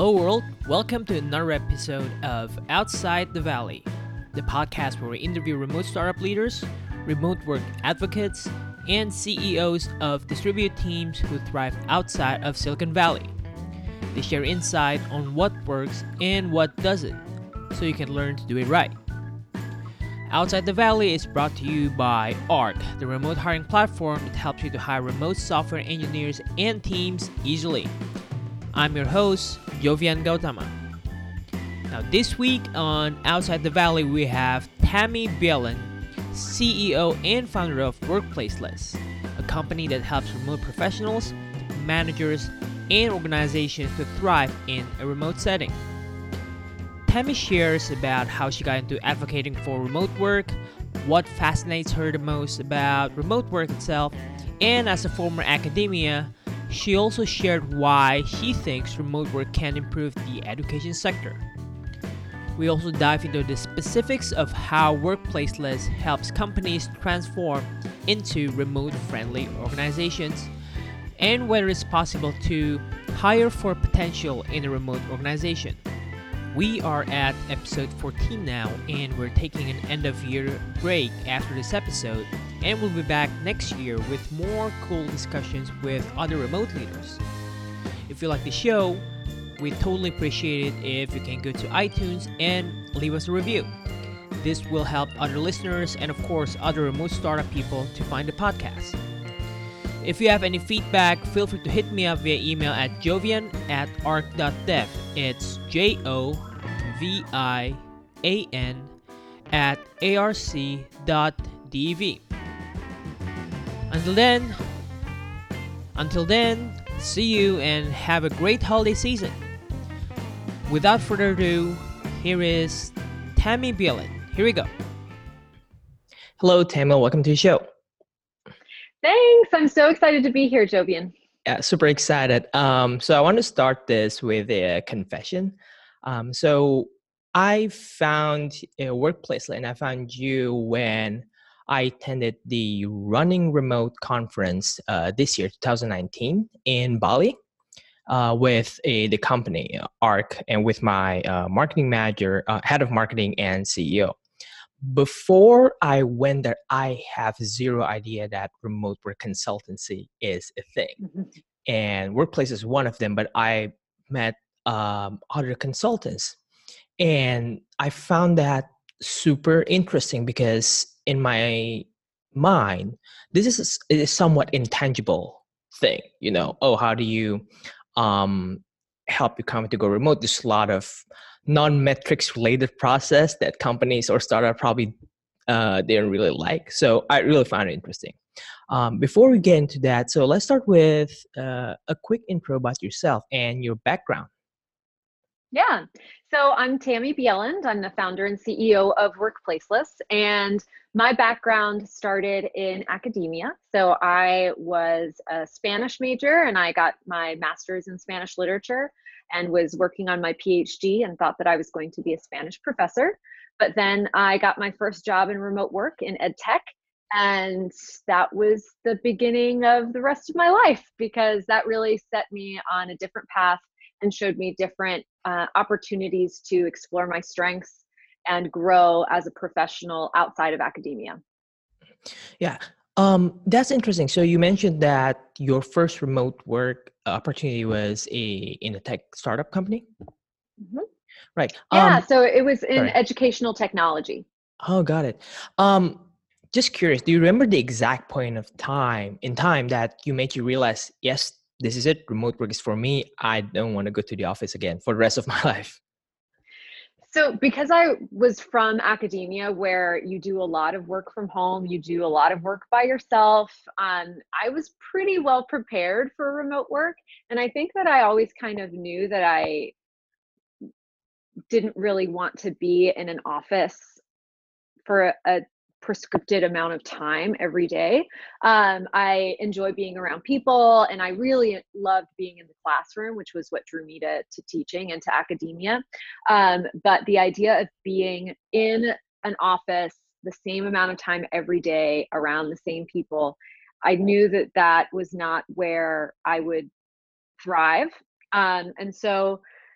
Hello, world. Welcome to another episode of Outside the Valley, the podcast where we interview remote startup leaders, remote work advocates, and CEOs of distributed teams who thrive outside of Silicon Valley. They share insight on what works and what doesn't, so you can learn to do it right. Outside the Valley is brought to you by ARC, the remote hiring platform that helps you to hire remote software engineers and teams easily. I'm your host, Jovian Gautama. Now, this week on Outside the Valley, we have Tammy Bielan, CEO and founder of Workplaceless, a company that helps remote professionals, managers, and organizations to thrive in a remote setting. Tammy shares about how she got into advocating for remote work, what fascinates her the most about remote work itself, and as a former academia, she also shared why she thinks remote work can improve the education sector. We also dive into the specifics of how Workplaceless helps companies transform into remote-friendly organizations, and whether it's possible to hire for potential in a remote organization. We are at episode 14 now, and we're taking an end-of-year break after this episode, and we'll be back next year with more cool discussions with other remote leaders. If you like the show, we totally appreciate it if you can go to iTunes and leave us a review. This will help other listeners and, of course, other remote startup people to find the podcast. If you have any feedback, feel free to hit me up via email at jovian@arc.dev. It's jovian@arc.dev. Until then, see you and have a great holiday season. Without further ado, here is Tammy Bielan. Here we go. Hello, Tammy. Welcome to the show. Thanks. I'm so excited to be here, Jovian. Yeah, super excited. So I want to start this with a confession. So I found a workplace and I found you when I attended the Running Remote conference this year, 2019, in Bali with the company ARC and with my marketing manager, head of marketing and CEO. Before I went there, I have zero idea that remote work consultancy is a thing. Mm-hmm. And Workplace is one of them, but I met other consultants. And I found that super interesting because in my mind, this is a somewhat intangible thing. How do you help your company to go remote? There's a lot of non-metrics related process that companies or startup probably they don't really like. So I really found it interesting. Before we get into that, so let's start with a quick intro about yourself and your background. Yeah. So I'm Tammy Bieland. I'm the founder and CEO of Workplaceless. And my background started in academia. So I was a Spanish major and I got my master's in Spanish literature and was working on my PhD and thought that I was going to be a Spanish professor. But then I got my first job in remote work in ed tech. And that was the beginning of the rest of my life because that really set me on a different path and showed me different opportunities to explore my strengths and grow as a professional outside of academia. Yeah, that's interesting. So you mentioned that your first remote work opportunity was in a tech startup company? Mm-hmm. Right. Yeah, so it was in sorry. educational technology. Oh, got it. Just curious, do you remember the exact point of time that you made you realize, yes, this is it, remote work is for me. I don't want to go to the office again for the rest of my life? So because I was from academia where you do a lot of work from home, you do a lot of work by yourself, I was pretty well prepared for remote work. And I think that I always kind of knew that I didn't really want to be in an office for a prescripted amount of time every day. I enjoy being around people and I really loved being in the classroom, which was what drew me to teaching and to academia. But the idea of being in an office the same amount of time every day around the same people, I knew that that was not where I would thrive. And so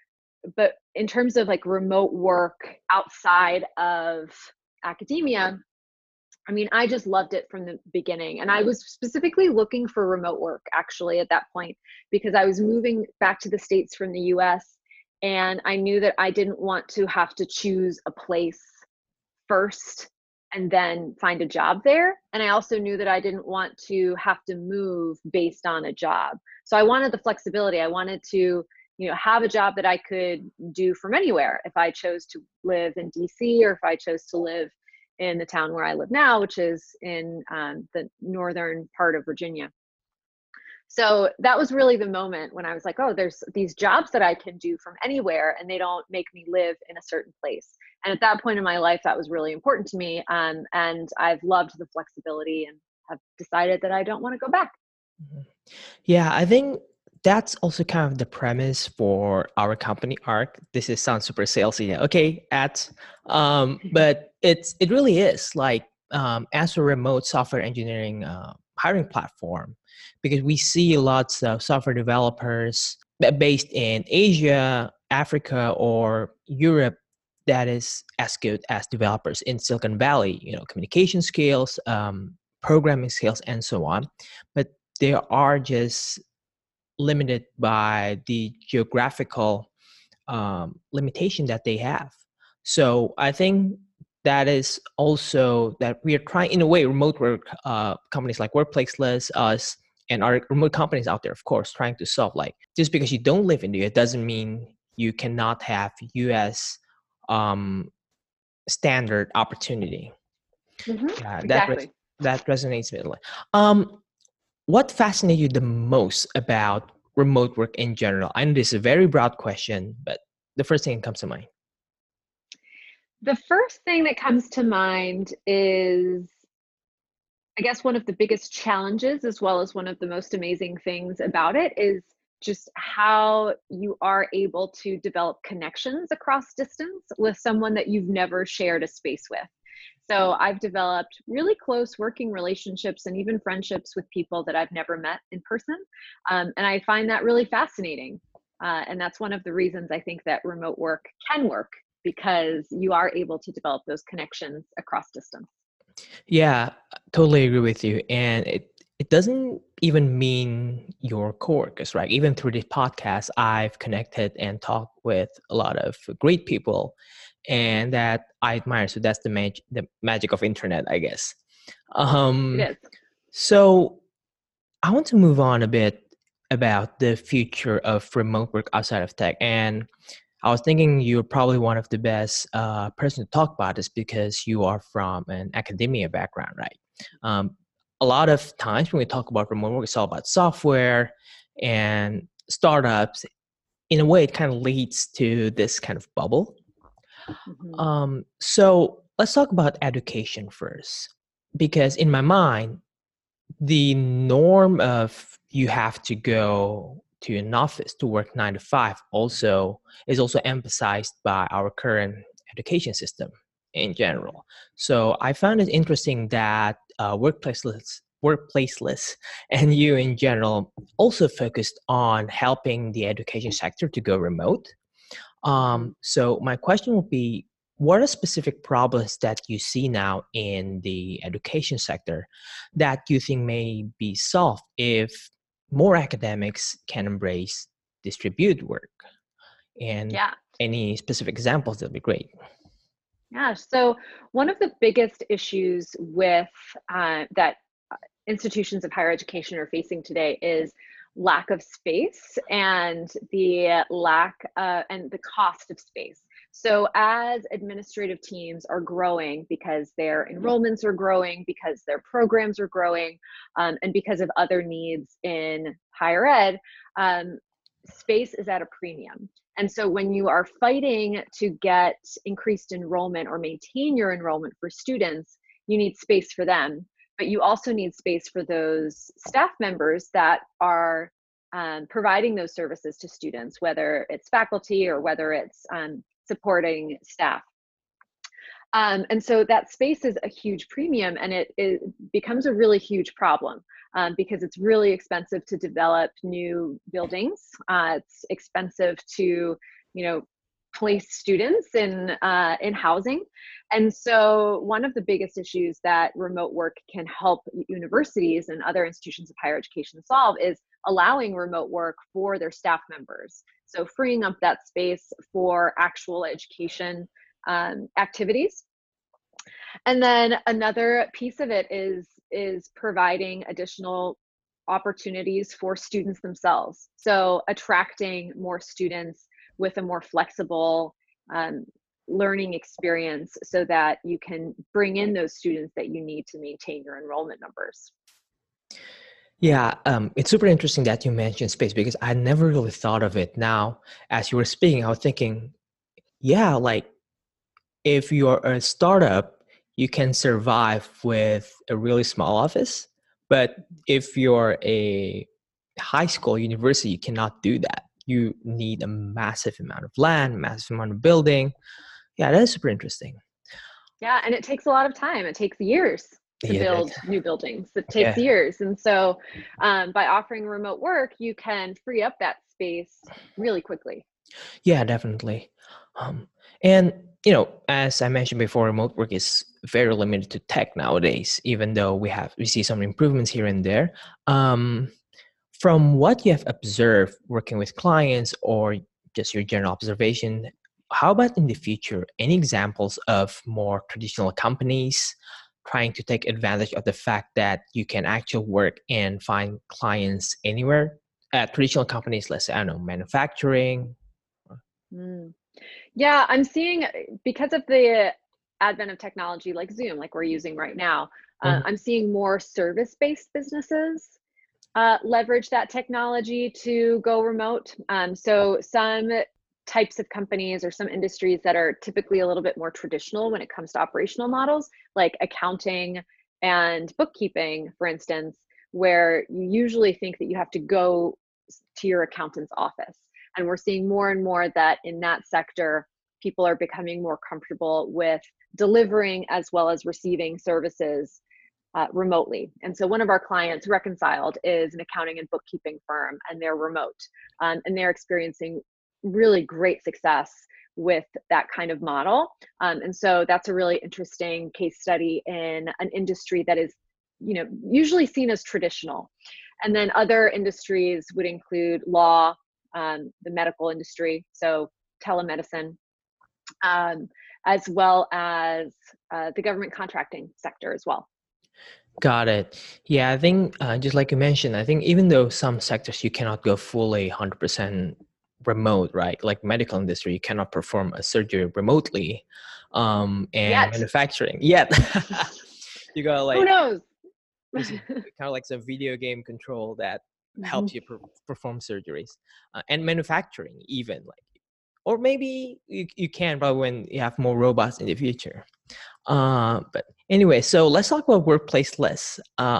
but in terms of like remote work outside of academia, I mean, I just loved it from the beginning. And I was specifically looking for remote work actually at that point, because I was moving back to the States from the US. And I knew that I didn't want to have to choose a place first and then find a job there. And I also knew that I didn't want to have to move based on a job. So I wanted the flexibility. I wanted to, have a job that I could do from anywhere if I chose to live in DC, or if I chose to live in the town where I live now, which is in the northern part of Virginia. So that was really the moment when I was like, oh, there's these jobs that I can do from anywhere and they don't make me live in a certain place. And at that point in my life, that was really important to me. And I've loved the flexibility and have decided that I don't want to go back. Yeah, I think that's also kind of the premise for our company ARC. Sounds super salesy. Okay, but it really is like as a remote software engineering hiring platform, because we see lots of software developers based in Asia, Africa, or Europe that is as good as developers in Silicon Valley. Communication skills, programming skills, and so on. But they are just limited by the geographical limitation that they have. So I think that is also that we are trying, in a way, remote work companies like Workplaceless, us, and our remote companies out there, of course, trying to solve, like, just because you don't live in the US doesn't mean you cannot have US standard opportunity. Yeah, Exactly. that resonates with me. What fascinates you the most about remote work in general? I know this is a very broad question, but the first thing that comes to mind. The first thing that comes to mind is, I guess, one of the biggest challenges, as well as one of the most amazing things about it, is just how you are able to develop connections across distance with someone that you've never shared a space with. So I've developed really close working relationships and even friendships with people that I've never met in person. And I find that really fascinating. And that's one of the reasons I think that remote work can work, because you are able to develop those connections across distance. Yeah, totally agree with you. And it doesn't even mean your coworkers, right? Even through this podcast, I've connected and talked with a lot of great people, and that I admire. So that's the magic of internet, I guess. It is. So I want to move on a bit about the future of remote work outside of tech. And I was thinking you're probably one of the best person to talk about this, because you are from an academia background, right? A lot of times when we talk about remote work, it's all about software and startups. In a way, it kind of leads to this kind of bubble. So let's talk about education first, because in my mind, the norm of you have to go to an office to work 9 to 5 is also emphasized by our current education system in general. So I found it interesting that workplaceless and you in general also focused on helping the education sector to go remote. So my question would be, what are specific problems that you see now in the education sector that you think may be solved if more academics can embrace distributed work? And Yeah. any specific examples, that'd be great. Yeah. So one of the biggest issues with that institutions of higher education are facing today is lack of space, and the lack and the cost of space. So as administrative teams are growing, because their enrollments are growing, because their programs are growing, and because of other needs in higher ed, space is at a premium. And so when you are fighting to get increased enrollment or maintain your enrollment for students, you need space for them, but you also need space for those staff members that are providing those services to students, whether it's faculty or whether it's supporting staff. And so that space is a huge premium, and it becomes a really huge problem because it's really expensive to develop new buildings. It's expensive to, place students in housing. And so one of the biggest issues that remote work can help universities and other institutions of higher education solve is allowing remote work for their staff members. So freeing up that space for actual education activities. And then another piece of it is providing additional opportunities for students themselves. So attracting more students with a more flexible learning experience so that you can bring in those students that you need to maintain your enrollment numbers. Yeah, it's super interesting that you mentioned space because I never really thought of it. Now, as you were speaking, I was thinking, yeah, like if you're a startup, you can survive with a really small office. But if you're a high school, university, you cannot do that. You need a massive amount of land, massive amount of building. Yeah, that is super interesting. Yeah, and it takes a lot of time. It takes years to Yeah, build new buildings. It takes yeah, years. And so by offering remote work, you can free up that space really quickly. yeah, definitely. Um, and as I mentioned before, remote work is very limited to tech nowadays. Even though we see some improvements here and there. From what you have observed working with clients or just your general observation, how about in the future? Any examples of more traditional companies trying to take advantage of the fact that you can actually work and find clients anywhere? Traditional companies, let's say, I don't know, manufacturing. Mm. Yeah, I'm seeing because of the advent of technology like Zoom, like we're using right now, Mhm. I'm seeing more service-based businesses leverage that technology to go remote. So some types of companies or some industries that are typically a little bit more traditional when it comes to operational models, like accounting and bookkeeping, for instance, where you usually think that you have to go to your accountant's office. And we're seeing more and more that in that sector, people are becoming more comfortable with delivering as well as receiving services remotely. And so one of our clients, Reconciled, is an accounting and bookkeeping firm, and they're remote. And they're experiencing really great success with that kind of model. And so that's a really interesting case study in an industry that is, usually seen as traditional. And then other industries would include law, the medical industry, so telemedicine, um, as well as the government contracting sector as well. Got it. Yeah, I think just like you mentioned, I think even though some sectors you cannot go fully 100% remote, right? Like medical industry, you cannot perform a surgery remotely, and Yet. manufacturing. Yet, you got Who like knows? there's kind of like some video game control that helps you perform surgeries, and manufacturing even like, or maybe you can, but when you have more robots in the future. But anyway, so let's talk about workplace lists.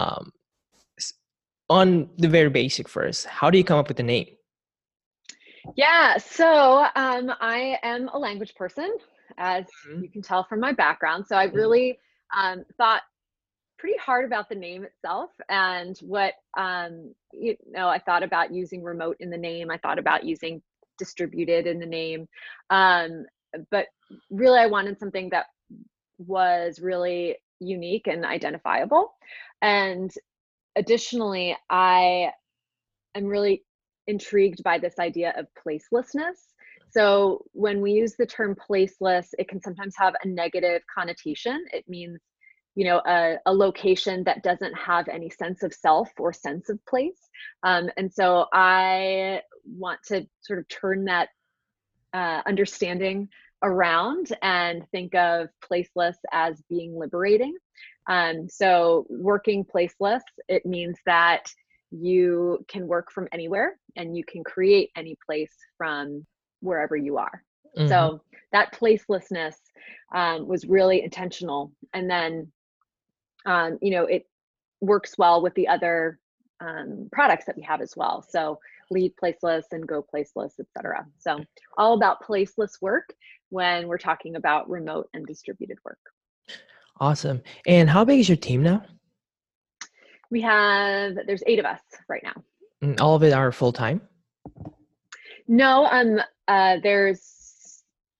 On the very basic first, how do you come up with the name? Yeah, so I am a language person, as Mhm, you can tell from my background. So I mhm. really thought pretty hard about the name itself and what, I thought about using remote in the name. I thought about using distributed in the name. Um, but really, I wanted something that was really unique and identifiable. And additionally, I am really intrigued by this idea of placelessness. So when we use the term placeless, it can sometimes have a negative connotation. It means, a location that doesn't have any sense of self or sense of place. And so I want to sort of turn that understanding around and think of placeless as being liberating. So working placeless, it means that you can work from anywhere and you can create any place from wherever you are. Mhm. So that placelessness was really intentional. And then, it works well with the other products that we have as well. So Lead Placeless and Go Placeless, etc. So all about placeless work when we're talking about remote and distributed work. Awesome. And how big is your team now? There's 8 of us right now. All of it are full time? No, there's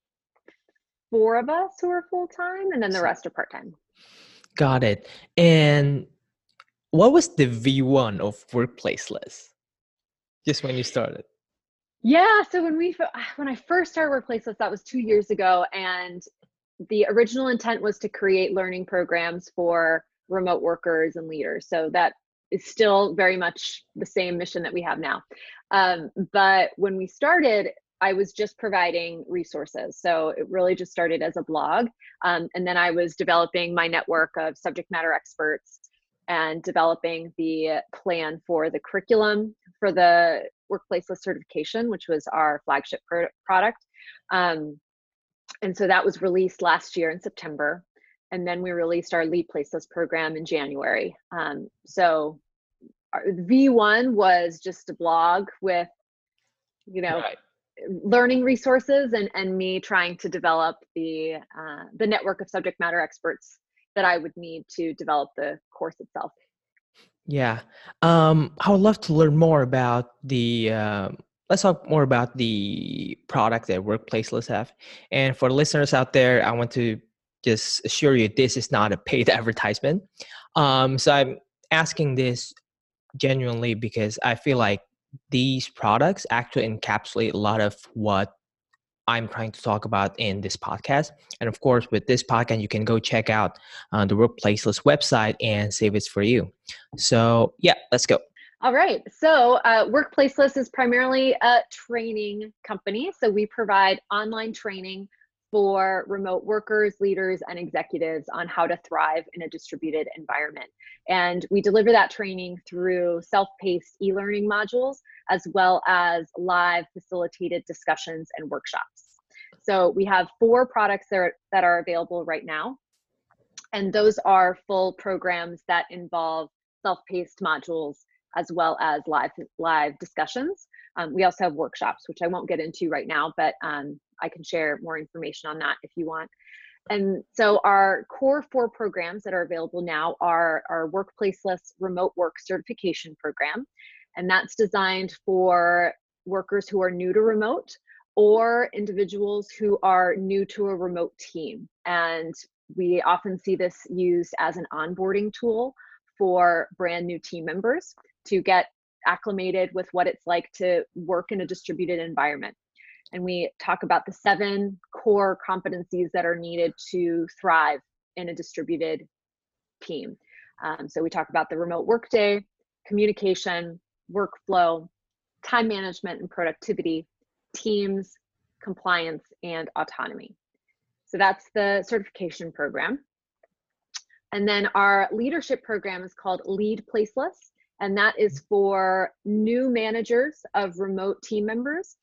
4 of us who are full-time, and then the rest are part-time. Got it. And what was the V1 of Workplaceless? Just when you started. Yeah, so when I first started Workplaceless, that was 2 years ago, and the original intent was to create learning programs for remote workers and leaders. So that is still very much the same mission that we have now. But when we started, I was just providing resources. So it really just started as a blog. And then I was developing my network of subject matter experts and developing the plan for the curriculum for the Workplaceless certification, which was our flagship product. And so that was released last year in September. And then we released our Lead Placeless program in January. So our V1 was just a blog with, Right. learning resources and me trying to develop the network of subject matter experts that I would need to develop the course itself. Yeah. I would love to learn more about let's talk more about the product that Workplaceless have. And for listeners out there, I want to just assure you this is not a paid advertisement. So I'm asking this genuinely because I feel like these products actually encapsulate a lot of what I'm trying to talk about in this podcast. And of course, with this podcast, you can go check out the Workplaceless website and see if it's for you. So, yeah, let's go. All right. So Workplaceless is primarily a training company. So we provide online training for remote workers, leaders, and executives on how to thrive in a distributed environment. And we deliver that training through self-paced e-learning modules, as well as live facilitated discussions and workshops. So we have 4 products that are available right now. And those are full programs that involve self-paced modules as well as live discussions. We also have workshops, which I won't get into right now, but I can share more information on that if you want. And so our core 4 programs that are available now are our Workplaceless Remote Work Certification Program. And that's designed for workers who are new to remote or individuals who are new to a remote team. And we often see this used as an onboarding tool for brand new team members to get acclimated with what it's like to work in a distributed environment. And we talk about the 7 core competencies that are needed to thrive in a distributed team. So we talk about the remote workday, communication, workflow, time management and productivity, teams, compliance, and autonomy. So that's the certification program. And then our leadership program is called Lead Placeless, and that is for new managers of remote team members.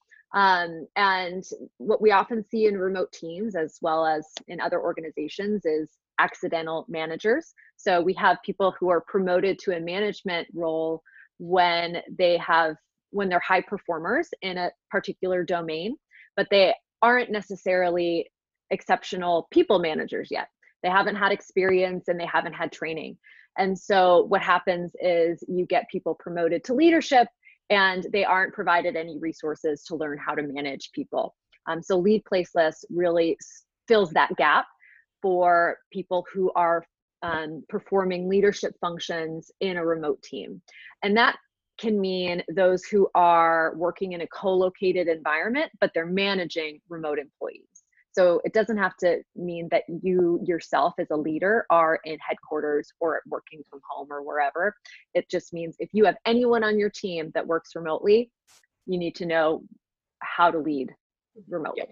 And what we often see in remote teams, as well as in other organizations, is accidental managers. So we have people who are promoted to a management role when they're high performers in a particular domain, but they aren't necessarily exceptional people managers yet. They haven't had experience and they haven't had training. And so what happens is you get people promoted to leadership and they aren't provided any resources to learn how to manage people. So Lead Placeless really fills that gap for people who are performing leadership functions in a remote team. And that can mean those who are working in a co-located environment, but they're managing remote employees. So it doesn't have to mean that you yourself as a leader are in headquarters or working from home or wherever. It just means if you have anyone on your team that works remotely, you need to know how to lead remotely.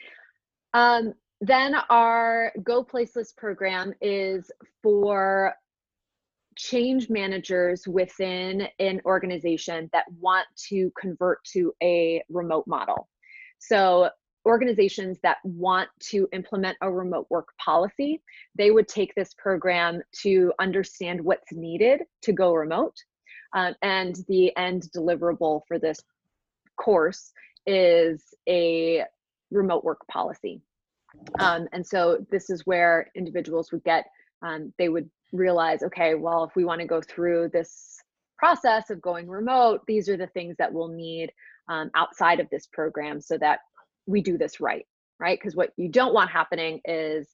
Then our Go Placeless program is for change managers within an organization that want to convert to a remote model. So organizations that want to implement a remote work policy, they would take this program to understand what's needed to go remote. And the end deliverable for this course is a remote work policy. And so this is where individuals would get, they would realize, okay, well, if we want to go through this process of going remote, these are the things that we'll need outside of this program so that we do this right. right? Because what you don't want happening is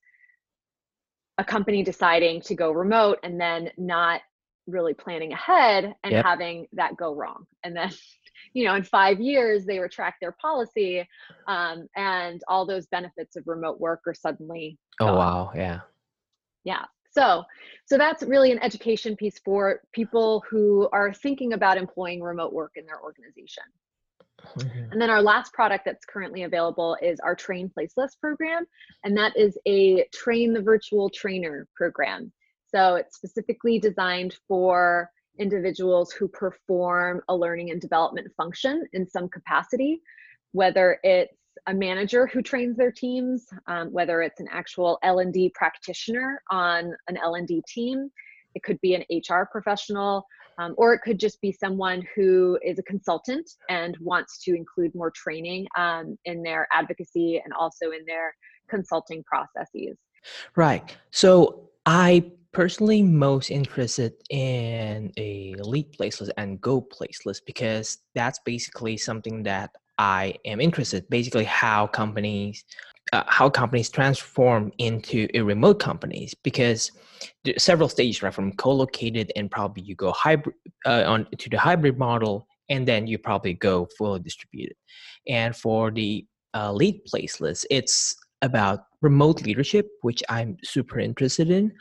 a company deciding to go remote and then not really planning ahead and Yep. having that go wrong. And then, in 5 years, they retract their policy, and all those benefits of remote work are suddenly Oh, gone. wow. Yeah. Yeah. So that's really an education piece for people who are thinking about employing remote work in their organization. Mhm. And then our last product that's currently available is our Train Placeless program. And that is a train the virtual trainer program. So it's specifically designed for individuals who perform a learning and development function in some capacity, whether it's a manager who trains their teams, whether it's an actual L&D practitioner on an L&D team. It could be an HR professional, or it could just be someone who is a consultant and wants to include more training in their advocacy and also in their consulting processes. Right. So I personally most interested in a lead placeless and go placeless because that's basically something that I am interested. Basically, how companies transform into a remote companies because there are several stages, right? From co-located and probably you go hybrid on to the hybrid model, and then you probably go fully distributed. And for the lead placeless, it's about remote leadership, which I'm super interested in.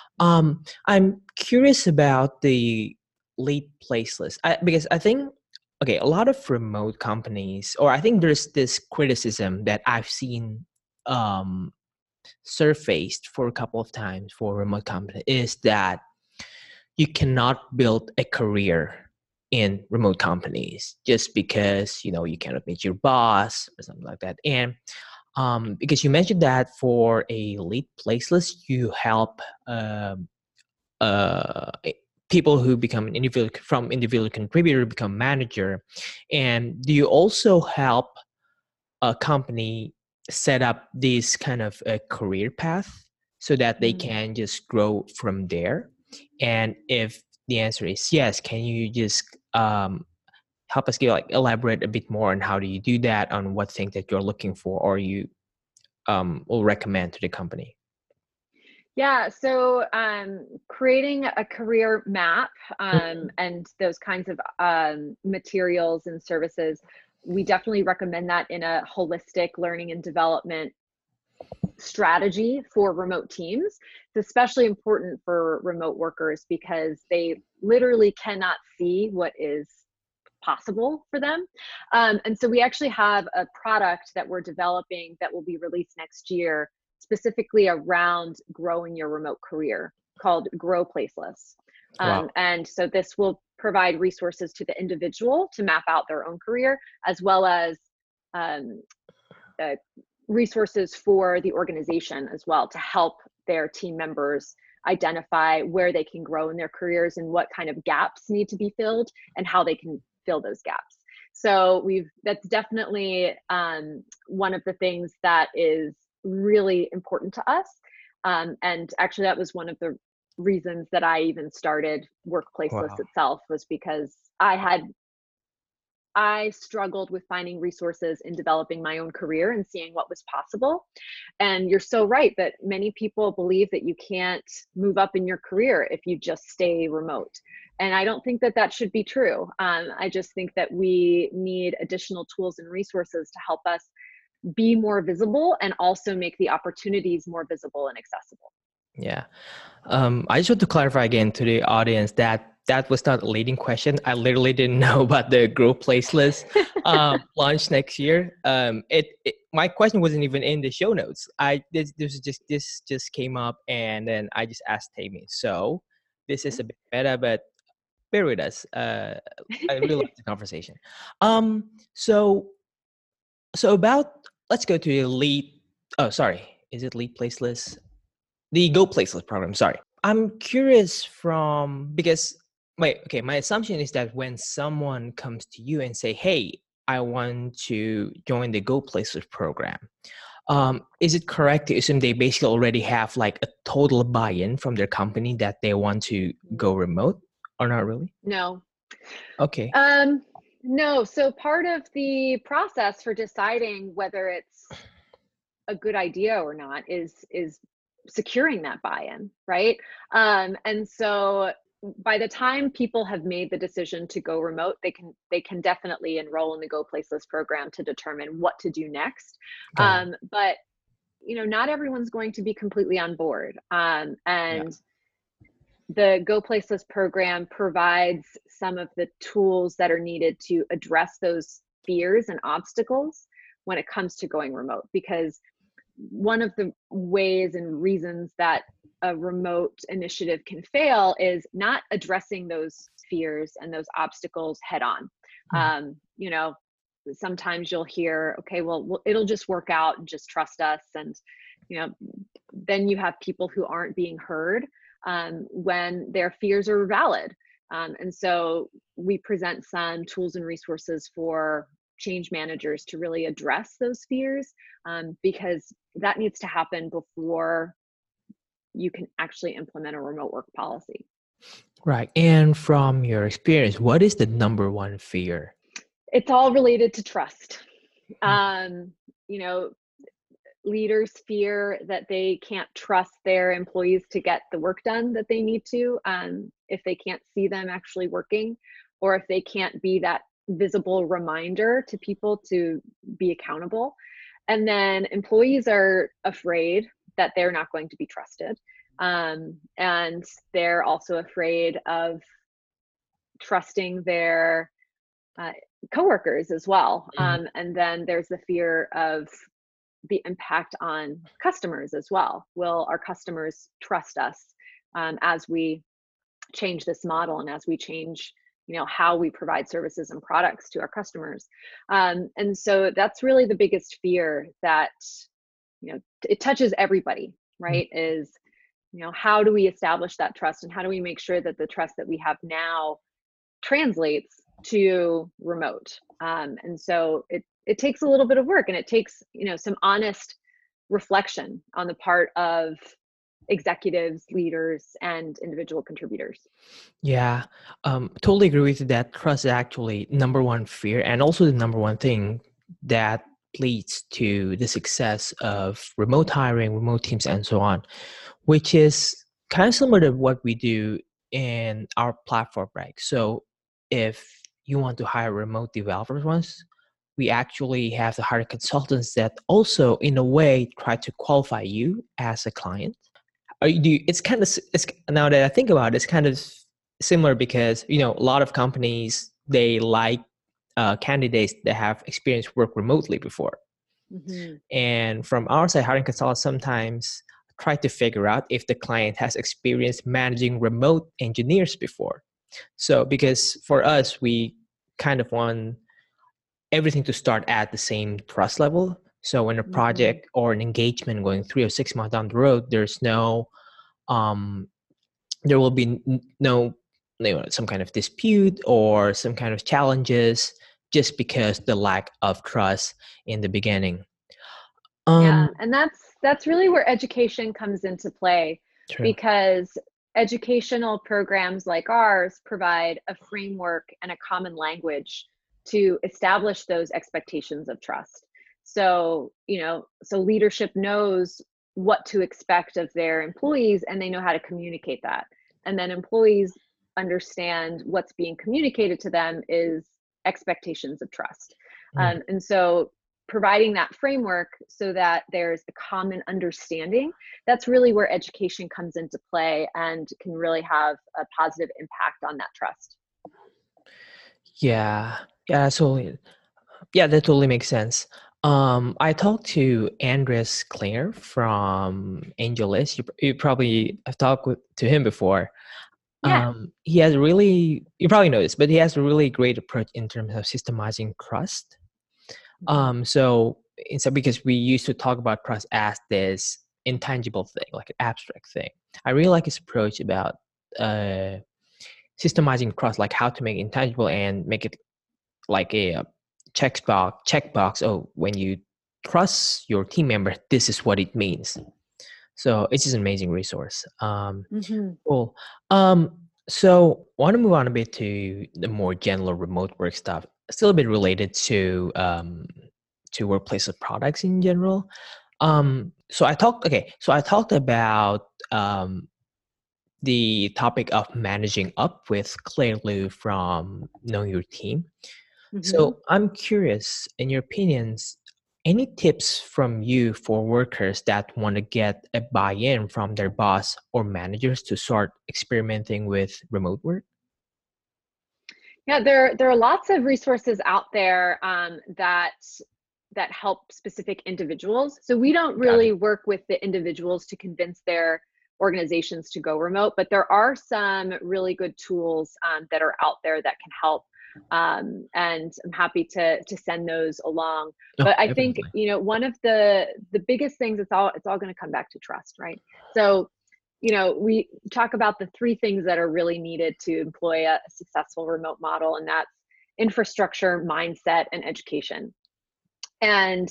I'm curious about the lead placeless because I think, okay, a lot of remote companies, or I think there's this criticism that I've seen um, surfaced for a couple of times for remote company is that you cannot build a career in remote companies just because you cannot meet your boss or something like that. And because you mentioned that for a lead placeless, you help uh, people who become an individual contributor become manager, and do you also help a company set up this kind of a career path so that they Mm. can just grow from there? And if the answer is yes, can you just help us elaborate a bit more on how do you do that, on what things that you're looking for or you will recommend to the company? Yeah, so creating a career map Mhm. and those kinds of materials and services, we definitely recommend that in a holistic learning and development strategy for remote teams. It's especially important for remote workers because they literally cannot see what is possible for them. And so we actually have a product that we're developing that will be released next year specifically around growing your remote career called Grow Placeless. Wow. And so this will provide resources to the individual to map out their own career, as well as um, uh, resources for the organization as well to help their team members identify where they can grow in their careers and what kind of gaps need to be filled and how they can fill those gaps. So that's definitely one of the things that is really important to us. And actually that was one of the reasons that I even started Workplaceless Wow. itself, was because I struggled with finding resources in developing my own career and seeing what was possible. And you're so right that many people believe that you can't move up in your career if you just stay remote. And I don't think that that should be true. I just think that we need additional tools and resources to help us be more visible and also make the opportunities more visible and accessible. Yeah. I just want to clarify again to the audience that that was not a leading question. I literally didn't know about the Grow Placeless launch next year. My question wasn't even in the show notes. This just came up, and then I just asked Tammy. So this is a bit meta, but bear with us. I really like the conversation. Um, so about, let's go to the lead. Oh, sorry. Is it lead placeless? The Go Placeless program. Sorry. I'm curious because my assumption is that when someone comes to you and say, "Hey, I want to join the Go Placeless program," is it correct to assume they basically already have like a total buy-in from their company that they want to go remote, or not really? No. Okay. Um, no. So part of the process for deciding whether it's a good idea or not is securing that buy-in, right? And so by the time people have made the decision to go remote, they can definitely enroll in the Go Placeless program to determine what to do next. Got it. But not everyone's going to be completely on board. Yeah. And the Go Placeless program provides some of the tools that are needed to address those fears and obstacles when it comes to going remote. Because one of the ways and reasons that a remote initiative can fail is not addressing those fears and those obstacles head on. Sometimes you'll hear, okay, well, it'll just work out and just trust us. And, then you have people who aren't being heard when their fears are valid. And so we present some tools and resources for change managers to really address those fears, because that needs to happen before you can actually implement a remote work policy. Right. And from your experience, what is the number one fear? It's all related to trust. Leaders fear that they can't trust their employees to get the work done that they need to, if they can't see them actually working, or if they can't be that visible reminder to people to be accountable. And then employees are afraid that they're not going to be trusted. And they're also afraid of trusting their coworkers as well. And then there's the fear of the impact on customers as well. Will our customers trust us as we change this model and as we change how we provide services and products to our customers? And so that's really the biggest fear that it touches everybody, right? Is how do we establish that trust, and how do we make sure that the trust that we have now translates to remote? And so it takes a little bit of work, and it takes some honest reflection on the part of executives, leaders, and individual contributors. Yeah, totally agree with you that trust is actually number one fear, and also the number one thing that leads to the success of remote hiring, remote teams, and so on, which is kind of similar to what we do in our platform, right? So if you want to hire remote developers once, we actually have to hire consultants that also, in a way, try to qualify you as a client. It's kind of, it's, now that I think about it, it's kind of similar because a lot of companies, they like candidates that have experienced work remotely before. And from our side, hiring consultants sometimes try to figure out if the client has experience managing remote engineers before. So because for us, we kind of want everything to start at the same trust level. So when a project or an engagement going 3 or 6 months down the road, there's no there will be no some kind of dispute or some kind of challenges just because the lack of trust in the beginning. Yeah, and that's really where education comes into play. True. Because educational programs like ours provide a framework and a common language to establish those expectations of trust. So, so leadership knows what to expect of their employees, and they know how to communicate that. And then employees understand what's being communicated to them is expectations of trust. And so providing that framework so that there's a common understanding, that's really where education comes into play and can really have a positive impact on that trust. Yeah, that totally makes sense. I talked to Andres Clare from AngelList. You probably have talked to him before. Yeah. He has really, you probably know this, but he has a really great approach in terms of systemizing trust. So because we used to talk about trust as this intangible thing, like an abstract thing, I really like his approach about systemizing trust, like how to make it intangible and make it like a checkbox. Oh, when you trust your team member, this is what it means. So it's just an amazing resource. Cool. So I want to move on a bit to the more general remote work stuff. Still a bit related to workplace products in general. So I talked about the topic of managing up with Claire Liu from Know Your Team. Mhm. So I'm curious, in your opinions, any tips from you for workers that want to get a buy-in from their boss or managers to start experimenting with remote work? Yeah, there are lots of resources out there that help specific individuals. So we don't Got it. really work with the individuals to convince their organizations to go remote, but there are some really good tools that are out there that can help. And I'm happy to send those along. Oh, But I think definitely. one of the biggest things, it's all going to come back to trust, right? So we talk about the three things that are really needed to employ a successful remote model, and that's infrastructure, mindset, and education. And,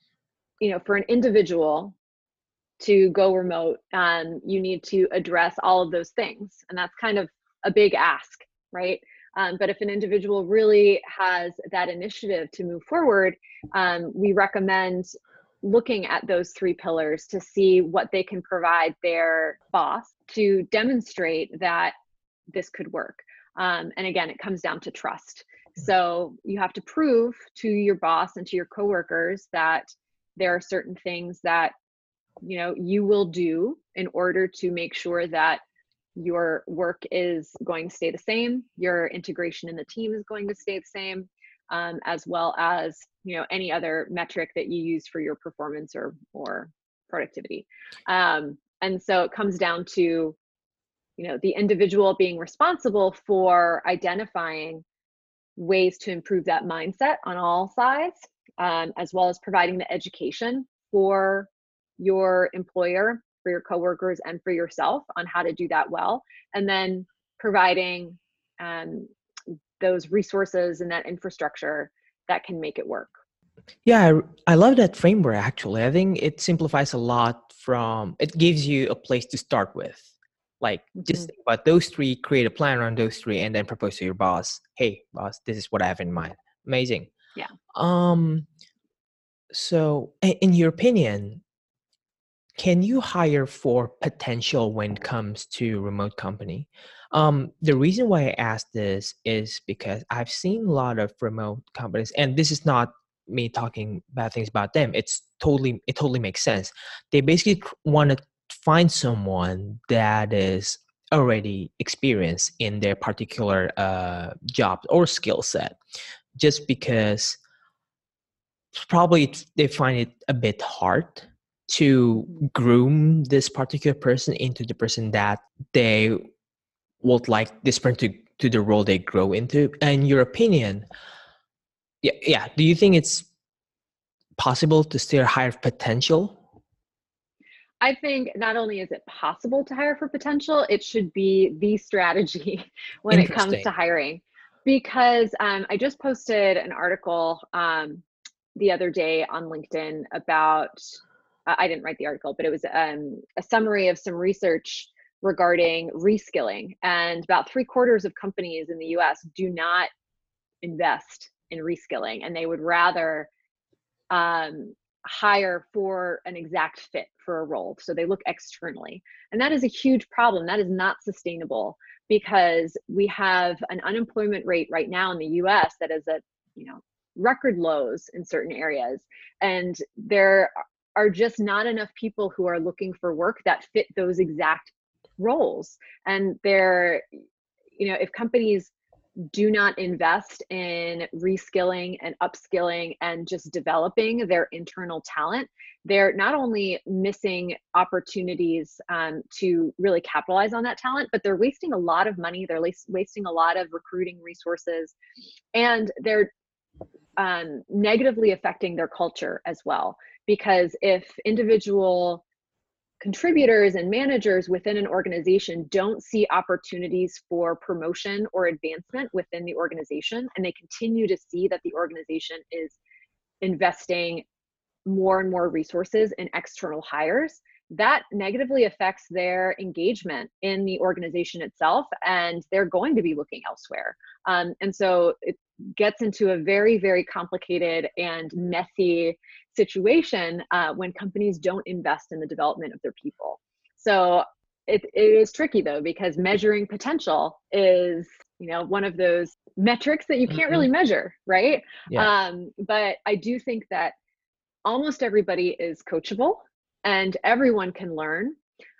for an individual to go remote, you need to address all of those things. And that's kind of a big ask, right? But if an individual really has that initiative to move forward, we recommend looking at those three pillars to see what they can provide their boss to demonstrate that this could work. And again, it comes down to trust. So you have to prove to your boss and to your coworkers that there are certain things that you will do in order to make sure that your work is going to stay the same, your integration in the team is going to stay the same, as well as any other metric that you use for your performance or productivity. And so it comes down to the individual being responsible for identifying ways to improve that mindset on all sides, as well as providing the education for your employer, for your coworkers, and for yourself on how to do that well. And then providing um, those resources and that infrastructure that can make it work. Yeah, I love that framework actually. I think it simplifies a lot it gives you a place to start with. Like just Mhm. think about those three, create a plan around those three, and then propose to your boss. Hey, boss, this is what I have in mind. Amazing. Yeah. Um, so in your opinion, can you hire for potential when it comes to remote company? The reason why I ask this is because I've seen a lot of remote companies, and this is not me talking bad things about them. It totally makes sense. They basically want to find someone that is already experienced in their particular job or skill set, just because probably they find it a bit hard to Mhm. groom this particular person into the person that they would like this person to the role they grow into. In your opinion, yeah, do you think it's possible to still hire potential? I think not only is it possible to hire for potential, it should be the strategy when it comes Interesting. to hiring. Because I just posted an article the other day on LinkedIn about, I didn't write the article, but it was a summary of some research regarding reskilling. And about three-quarters of companies in the US do not invest in reskilling, and they would rather um, hire for an exact fit for a role. So they look externally. And that is a huge problem. That is not sustainable because we have an unemployment rate right now in the US that is at, you know, record lows in certain areas. And there are just not enough people who are looking for work that fit those exact roles. And if companies do not invest in reskilling and upskilling and just developing their internal talent, they're not only missing opportunities to really capitalize on that talent, but they're wasting a lot of money. They're wasting a lot of recruiting resources, and they're negatively affecting their culture as well. Because if individual contributors and managers within an organization don't see opportunities for promotion or advancement within the organization, and they continue to see that the organization is investing more and more resources in external hires, that negatively affects their engagement in the organization itself, and they're going to be looking elsewhere. And so gets into a very, very complicated and messy situation when companies don't invest in the development of their people. So it is tricky though, because measuring potential is, one of those metrics that you can't really measure, right? Yeah. But I do think that almost everybody is coachable and everyone can learn.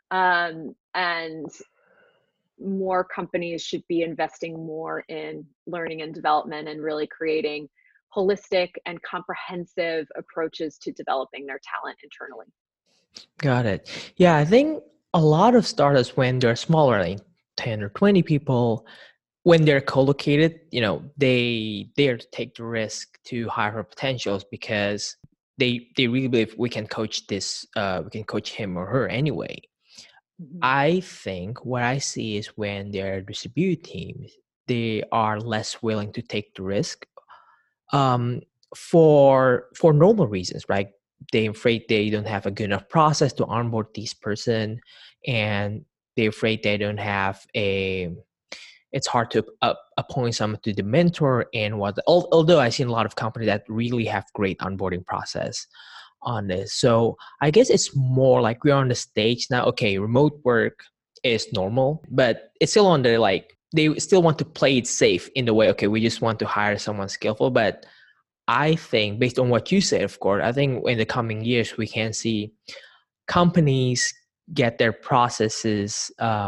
And more companies should be investing more in learning and development and really creating holistic and comprehensive approaches to developing their talent internally. Got it. Yeah, I think a lot of startups, when they're smaller, like 10 or 20 people, when they're co-located, they dare to take the risk to hire for potentials because they really believe we can coach this, we can coach him or her anyway. Mm-hmm. I think what I see is when they're distributed teams, they are less willing to take the risk, um, for normal reasons, right? They're afraid they don't have a good enough process to onboard this person, and they're afraid they don't have a. It's hard to appoint someone to the mentor and what. Although I've seen a lot of companies that really have great onboarding process on this. So I guess it's more like we're on the stage now. Okay, remote work is normal, but it's still on the, like, they still want to play it safe in the way, okay, we just want to hire someone skillful. But I think based on what you said, of course, I think in the coming years we can see companies get their processes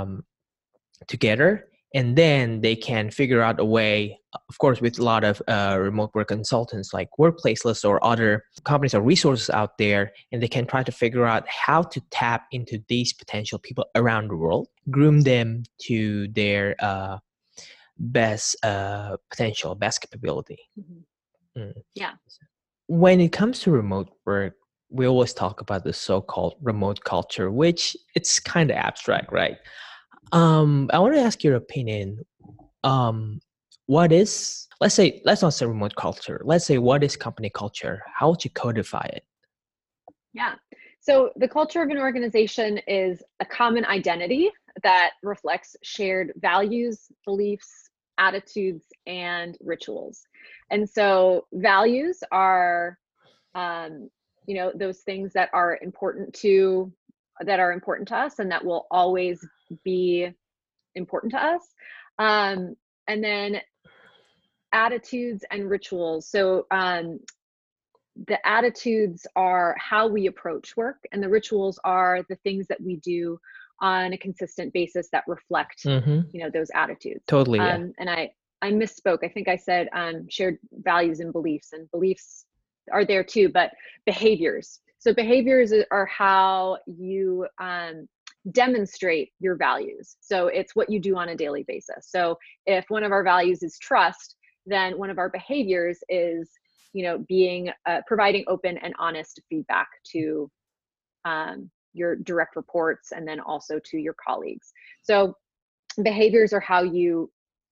together, and then they can figure out a way, of course, with a lot of remote work consultants like Workplaceless or other companies or resources out there, and they can try to figure out how to tap into these potential people around the world, groom them to their best potential, best capability. Mm-hmm. Mm. Yeah. When it comes to remote work, we always talk about the so-called remote culture, which it's kind of abstract, right? I want to ask your opinion. What is, let's not say remote culture. Let's say, what is company culture? How would you codify it? Yeah. So the culture of an organization is a common identity that reflects shared values, beliefs, attitudes, and rituals. And so values are, those things that are important to us and that will always be important to us. And then attitudes and rituals. So the attitudes are how we approach work, and the rituals are the things that we do on a consistent basis that reflect, those attitudes. Totally, yeah. And I misspoke. I think I said shared values and beliefs are there too, but behaviors. So behaviors are how you demonstrate your values. So it's what you do on a daily basis. So if one of our values is trust, then one of our behaviors is, being providing open and honest feedback to your direct reports and then also to your colleagues. So behaviors are how you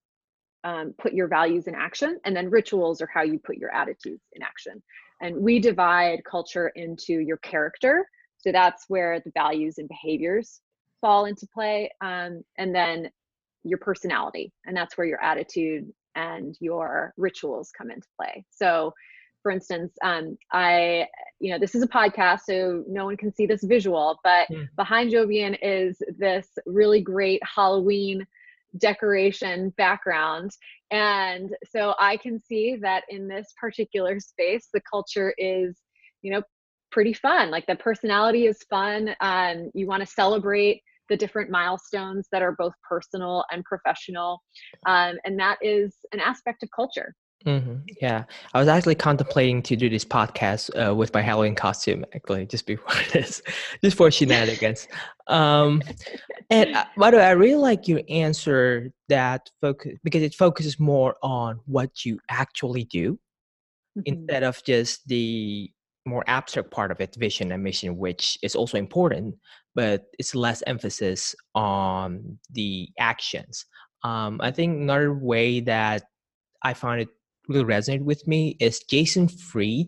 put your values in action, and then rituals are how you put your attitudes in action. And we divide culture into your character. So that's where the values and behaviors fall into play. And then your personality, and that's where your attitude and your rituals come into play. So for instance, this is a podcast, so no one can see this visual, but behind Jovian is this really great Halloween decoration background. And so I can see that in this particular space, the culture is, pretty fun. Like the personality is fun. You want to celebrate the different milestones that are both personal and professional. And that is an aspect of culture. Yeah, I was actually contemplating to do this podcast with my Halloween costume, actually, just before this, just for shenanigans. And by the way, I really like your answer that focus, because it focuses more on what you actually do instead of just the more abstract part of it, vision and mission, which is also important, but it's less emphasis on the actions. I think another way that I found it really resonate with me is Jason Fried.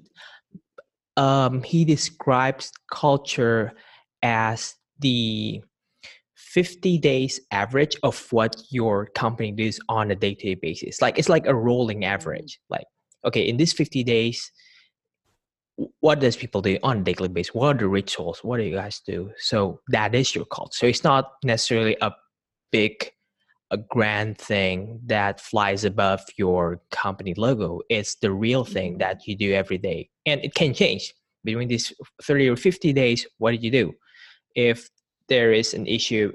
He describes culture as the 50 days average of what your company does on a day-to-day basis. Like it's like a rolling average. Like, okay, in these 50 days, what does people do on a daily basis? What are the rituals? What do you guys do? So that is your culture. So it's not necessarily a grand thing that flies above your company logo. It's the real thing that you do every day. And it can change between these 30 or 50 days. What did you do? If there is an issue,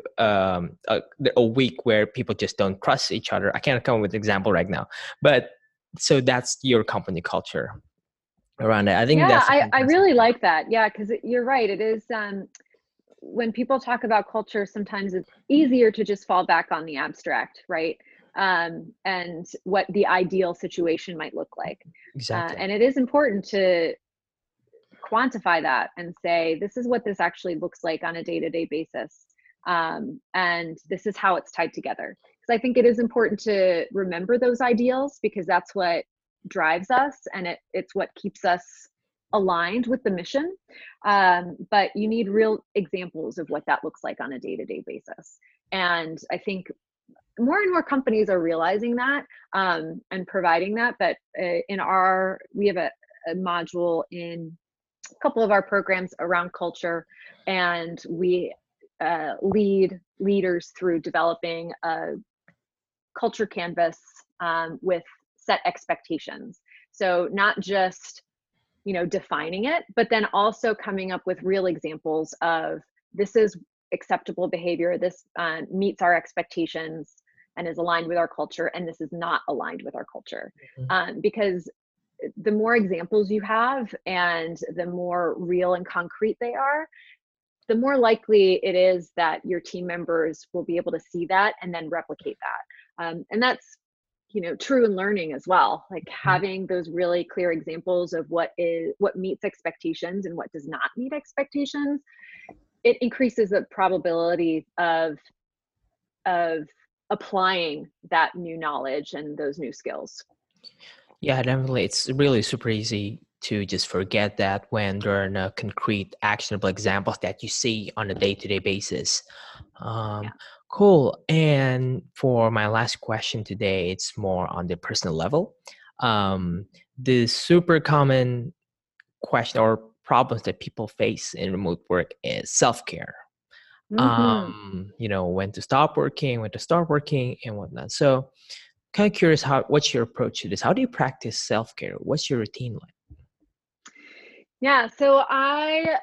a week where people just don't trust each other, I can't come up with an example right now. But so that's your company culture around it. I think Yeah, that's a I fantastic really thing. like that. Yeah, because you're right. It is when people talk about culture, sometimes it's easier to just fall back on the abstract, right? And what the ideal situation might look like. Exactly. And it is important to quantify that and say, this is what this actually looks like on a day-to-day basis. And this is how it's tied together. Because I think it is important to remember those ideals, because that's what drives us, and it's what keeps us aligned with the mission. But you need real examples of what that looks like on a day-to-day basis. And I think more and more companies are realizing that, and providing that. But we have a module in a couple of our programs around culture, and we lead leaders through developing a culture canvas, with set expectations. So not just defining it, but then also coming up with real examples of, this is acceptable behavior, this meets our expectations and is aligned with our culture, and this is not aligned with our culture. Because the more examples you have and the more real and concrete they are, the more likely it is that your team members will be able to see that and then replicate that. And that's true in learning as well, like having those really clear examples of what meets expectations and what does not meet expectations. It increases the probability of applying that new knowledge and those new skills. Yeah, definitely. It's really super easy to just forget that when there are no concrete, actionable examples that you see on a day-to-day basis. Um, Yeah. cool. And for my last question today, it's more on the personal level. The super common question or problems that people face in remote work is self-care. Mm-hmm. When to stop working, when to start working, and whatnot. So kind of curious, what's your approach to this? How do you practice self-care? What's your routine like? Yeah, so I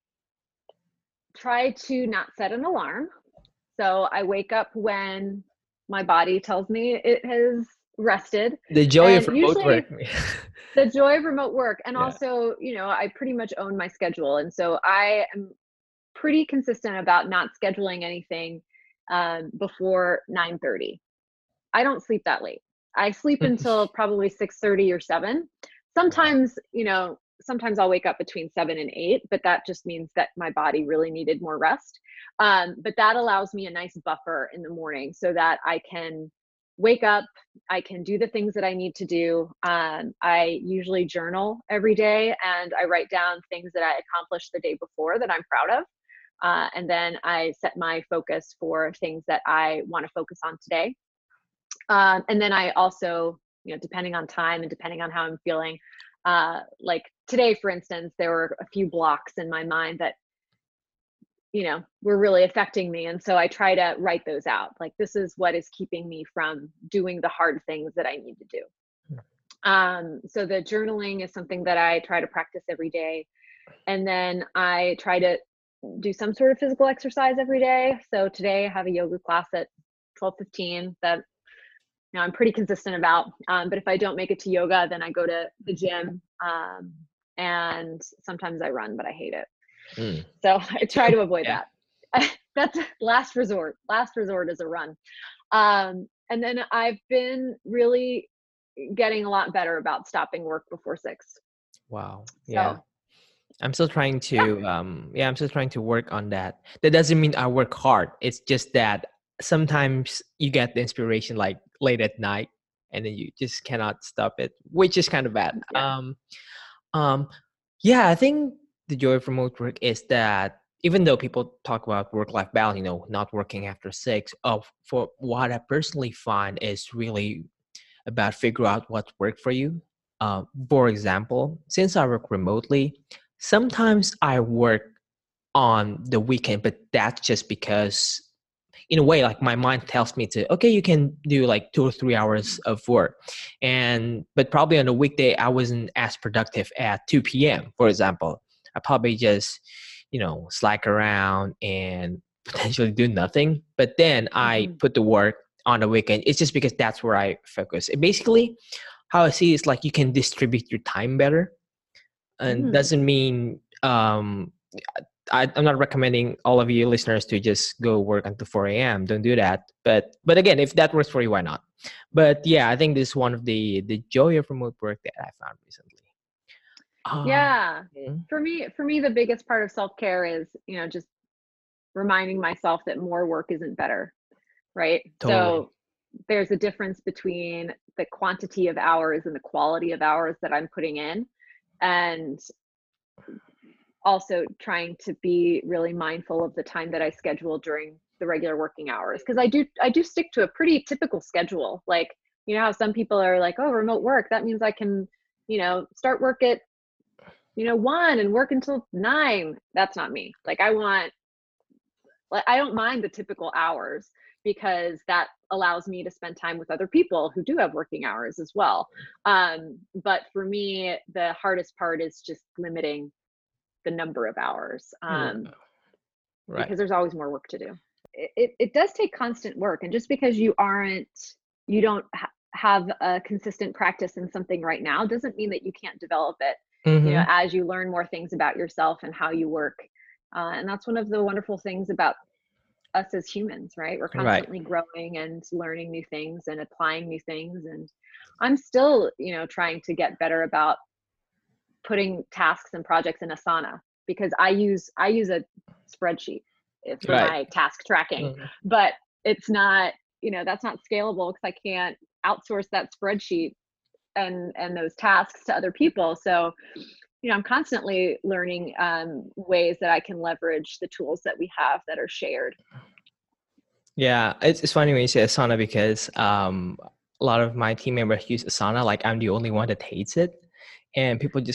try to not set an alarm. So I wake up when my body tells me it has rested. The joy of And remote work. usually the joy of remote work. And Yeah. also, I pretty much own my schedule. And so I am pretty consistent about not scheduling anything before 9:30. I don't sleep that late. I sleep until probably 6:30 or 7. Wow. Sometimes I'll wake up between 7 and 8, but that just means that my body really needed more rest. But that allows me a nice buffer in the morning so that I can wake up, I can do the things that I need to do. I usually journal every day, and I write down things that I accomplished the day before that I'm proud of. And then I set my focus for things that I want to focus on today. And then I also, depending on time and depending on how I'm feeling, like today, for instance, there were a few blocks in my mind that, were really affecting me. And so I try to write those out. Like, this is what is keeping me from doing the hard things that I need to do. So the journaling is something that I try to practice every day. And then I try to do some sort of physical exercise every day. So today I have a yoga class at 12:15 that I'm pretty consistent about. But if I don't make it to yoga, then I go to the gym, and sometimes I run, but I hate it. So I try to avoid Yeah. that. That's last resort. Last resort is a run. And then I've been really getting a lot better about stopping work before 6. Wow. Yeah. So I'm still trying yeah, to I'm still trying to work on that. That doesn't mean I work hard. It's just that sometimes you get the inspiration like late at night and then you just cannot stop it, which is kind of bad. yeah. Um yeah, I think the joy of remote work is that even though people talk about work-life balance, not working after 6, for what I personally find is really about figure out what worked for you. For example, since I work remotely, sometimes I work on the weekend, but that's just because in a way, like my mind tells me to, okay, you can do like 2 or 3 hours of work. But probably on a weekday, I wasn't as productive at 2 p.m., for example. I probably just, slack around and potentially do nothing. But then I Mhm. put the work on the weekend. It's just because that's where I focus. It basically, how I see it is like you can distribute your time better, and Mm. doesn't mean I'm not recommending all of you listeners to just go work until 4 a.m. Don't do that. But again, if that works for you, why not? But yeah, I think this is one of the joy of remote work that I found recently. Yeah. Mhm. For me, the biggest part of self-care is, just reminding myself that more work isn't better, right? Totally. So there's a difference between the quantity of hours and the quality of hours that I'm putting in, and also trying to be really mindful of the time that I schedule during the regular working hours, because I do stick to a pretty typical schedule. Like, how some people are like, oh, remote work, that means I can, start work at 1 and work until 9. That's not me. Like, I don't mind the typical hours, because that allows me to spend time with other people who do have working hours as well. But for me, the hardest part is just limiting the number of hours, R- Right. because there's always more work to do. It does take constant work, and just because you don't have a consistent practice in something right now doesn't mean that you can't develop it. Mm-hmm. As you learn more things about yourself and how you work, and that's one of the wonderful things about us as humans, right? We're Right. constantly growing and learning new things and applying new things. And I'm still, trying to get better about putting tasks and projects in Asana, because I use a spreadsheet for Right. my task tracking, Mhm. but it's not, that's not scalable, because I can't outsource that spreadsheet and those tasks to other people. So, I'm constantly learning ways that I can leverage the tools that we have that are shared. Yeah, it's funny when you say Asana because a lot of my team members use Asana. Like I'm the only one that hates it, and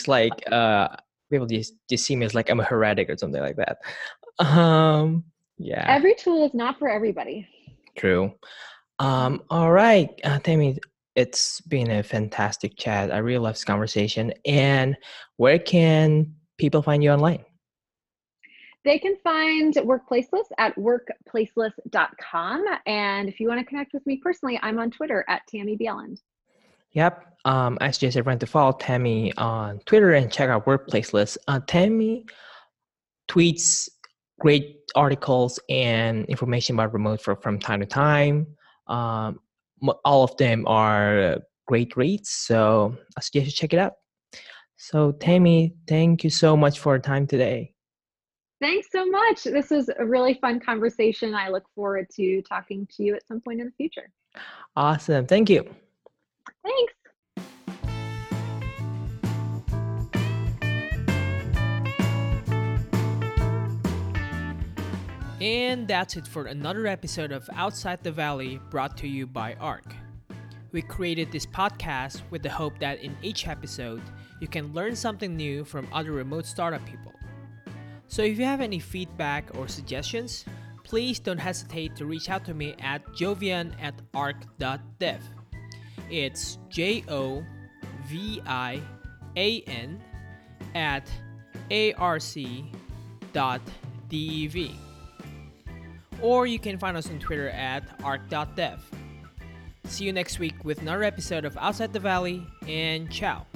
people just see me as like I'm a heretic or something like that. Um, yeah, Every tool is not for everybody. true. Mhm. All right, Tammy, it's been a fantastic chat. I really love this conversation. And where can people find you online? They can find Workplaceless at workplaceless.com. And if you want to connect with me personally, I'm on Twitter at Tammy Bieland. Yep. I suggest everyone to follow Tammy on Twitter and check out Workplace List. Tammy tweets great articles and information about remote work from time to time. Um, all of them are great reads, so I suggest you check it out. So, Yeah. Tammy, thank you so much for your time today. Thanks so much. This was a really fun conversation. I look forward to talking to you at some point in the future. Awesome. Thank you. Thanks. And that's it for another episode of Outside the Valley brought to you by ARC. We created this podcast with the hope that in each episode, you can learn something new from other remote startup people. So if you have any feedback or suggestions, please don't hesitate to reach out to me at jovian@arc.dev. It's JOVIAN at arc.dev. Or you can find us on Twitter at arc.dev. See you next week with another episode of Outside the Valley, and ciao.